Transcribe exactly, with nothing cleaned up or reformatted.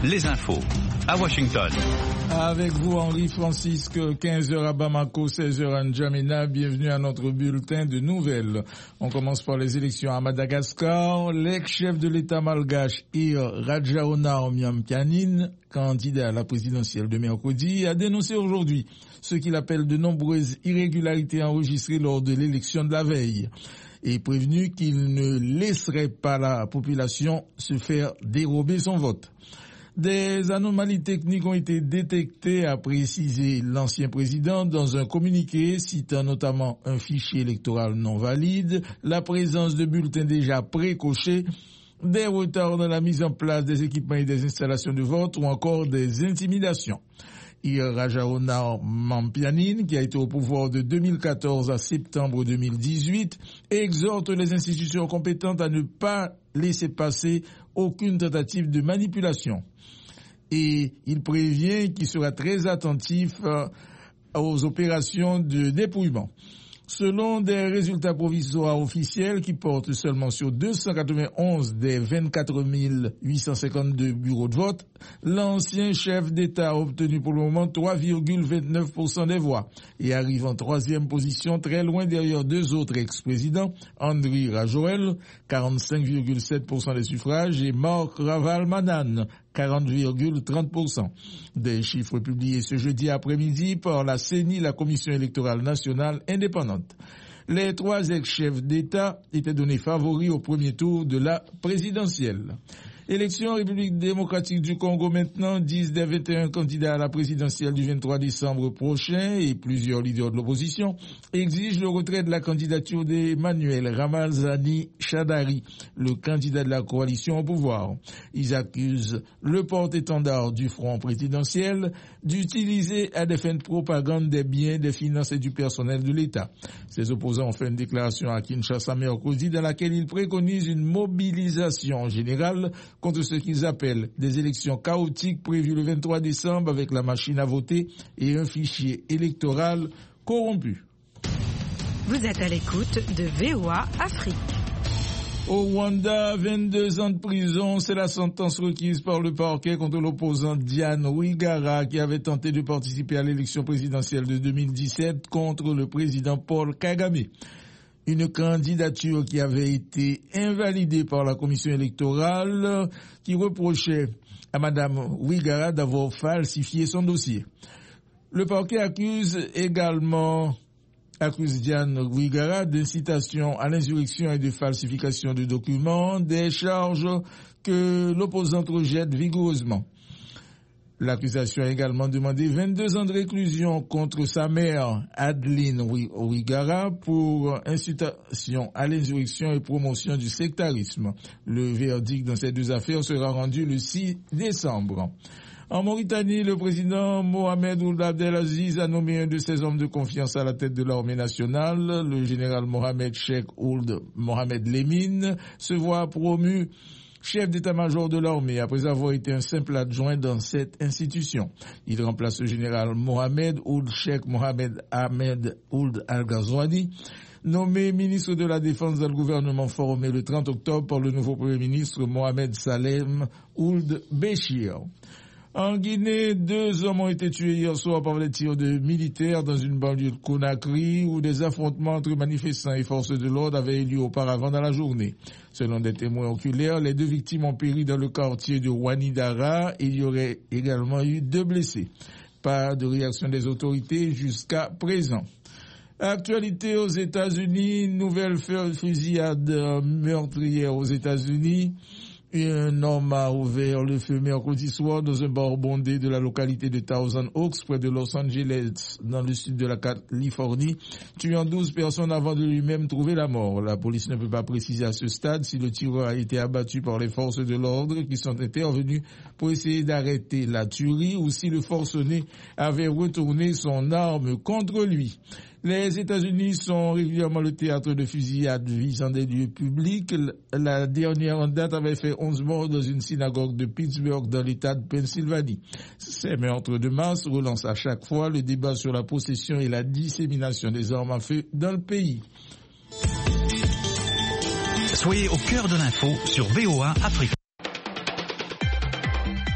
les infos à Washington. Avec vous, Henri Francisque, quinze heures à Bamako, seize heures à N'Djamena. Bienvenue à notre bulletin de nouvelles. On commence par les élections à Madagascar. L'ex-chef de l'État malgache, Ir Rajaonarimampianine, candidat à la présidentielle de mercredi, a dénoncé aujourd'hui ce qu'il appelle de nombreuses irrégularités enregistrées lors de l'élection de la veille et prévenu qu'il ne laisserait pas la population se faire dérober son vote. Des anomalies techniques ont été détectées, a précisé l'ancien président dans un communiqué citant notamment un fichier électoral non valide, la présence de bulletins déjà précochés, des retards dans la mise en place des équipements et des installations de vote ou encore des intimidations. Ir Rajaonarimampianine, qui a été au pouvoir de deux mille quatorze à septembre deux mille dix-huit, exhorte les institutions compétentes à ne pas laisser passer aucune tentative de manipulation. Et il prévient qu'il sera très attentif aux opérations de dépouillement. Selon des résultats provisoires officiels qui portent seulement sur deux cent quatre-vingt-onze des vingt-quatre mille huit cent cinquante-deux bureaux de vote, l'ancien chef d'État a obtenu pour le moment trois virgule vingt-neuf pour cent des voix et arrive en troisième position, très loin derrière deux autres ex-présidents, Andry Rajoelina, quarante-cinq virgule sept pour cent des suffrages, et Marc Ravalomanana, quarante virgule trente pour cent. Des chiffres publiés ce jeudi après-midi par la C E N I, la Commission électorale nationale indépendante. Les trois ex-chefs d'État étaient donnés favoris au premier tour de la présidentielle. Élection République démocratique du Congo maintenant, dix des vingt et un candidats à la présidentielle du vingt-trois décembre prochain et plusieurs leaders de l'opposition exigent le retrait de la candidature d'Emmanuel Ramazani Shadari, le candidat de la coalition au pouvoir. Ils accusent le porte-étendard du front présidentiel d'utiliser à des fins de propagande des biens, des finances et du personnel de l'État. Ces opposants ont fait une déclaration à Kinshasa mercredi dans laquelle ils préconisent une mobilisation générale contre ce qu'ils appellent des élections chaotiques prévues le vingt-trois décembre avec la machine à voter et un fichier électoral corrompu. Vous êtes à l'écoute de V O A Afrique. Au Rwanda, vingt-deux ans de prison, c'est la sentence requise par le parquet contre l'opposant Diane Rwigara qui avait tenté de participer à l'élection présidentielle de deux mille dix-sept contre le président Paul Kagame. Une candidature qui avait été invalidée par la commission électorale qui reprochait à Madame Rwigara d'avoir falsifié son dossier. Le parquet accuse également accuse Diane Rwigara d'incitation à l'insurrection et de falsification de documents, des charges que l'opposante rejette vigoureusement. L'accusation a également demandé vingt-deux ans de réclusion contre sa mère, Adeline Rwigara, pour incitation à l'insurrection et promotion du sectarisme. Le verdict dans ces deux affaires sera rendu le six décembre. En Mauritanie, le président Mohamed Ould Abdelaziz a nommé un de ses hommes de confiance à la tête de l'armée nationale. Le général Mohamed Cheikh Ould Mohamed Lemine se voit promu chef d'état-major de l'armée après avoir été un simple adjoint dans cette institution. Il remplace le général Mohamed Ould Cheikh Mohamed Ahmed Ould Al-Ghazouani, nommé ministre de la Défense dans le gouvernement formé le trente octobre par le nouveau Premier ministre Mohamed Salem Ould Béchir. En Guinée, deux hommes ont été tués hier soir par des tirs de militaires dans une banlieue de Conakry où des affrontements entre manifestants et forces de l'ordre avaient eu lieu auparavant dans la journée. Selon des témoins oculaires, les deux victimes ont péri dans le quartier de Ouanidara et il y aurait également eu deux blessés. Pas de réaction des autorités jusqu'à présent. Actualité aux États-Unis, nouvelle fusillade meurtrière aux États-Unis. Un homme a ouvert le feu mercredi soir dans un bar bondé de la localité de Thousand Oaks, près de Los Angeles, dans le sud de la Californie, tuant douze personnes avant de lui-même trouver la mort. La police ne peut pas préciser à ce stade si le tireur a été abattu par les forces de l'ordre qui sont intervenues pour essayer d'arrêter la tuerie ou si le forcené avait retourné son arme contre lui. Les États-Unis sont régulièrement le théâtre de fusillades visant des lieux publics. La dernière en date avait fait onze morts dans une synagogue de Pittsburgh dans l'État de Pennsylvanie. Ces meurtres de masse relancent à chaque fois le débat sur la possession et la dissémination des armes à feu dans le pays. Soyez au cœur de l'info sur V O A Afrique.